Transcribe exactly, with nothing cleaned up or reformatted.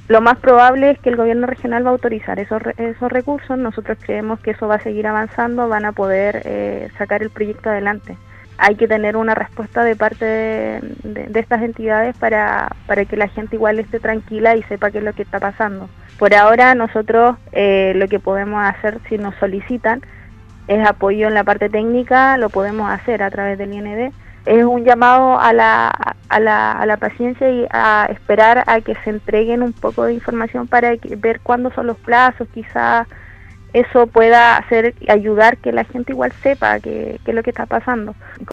Lo más probable es que el gobierno regional va a autorizar esos, esos recursos. Nosotros creemos que eso va a seguir avanzando, van a poder eh, sacar el proyecto adelante. Hay que tener una respuesta de parte de, de, de estas entidades para, para que la gente igual esté tranquila y sepa qué es lo que está pasando. Por ahora nosotros eh, lo que podemos hacer si nos solicitan es apoyo en la parte técnica, lo podemos hacer a través del I N D. Es un llamado a la, a la, a la paciencia y a esperar a que se entreguen un poco de información para que, ver cuándo son los plazos, quizás eso pueda hacer ayudar que la gente igual sepa qué es lo que está pasando.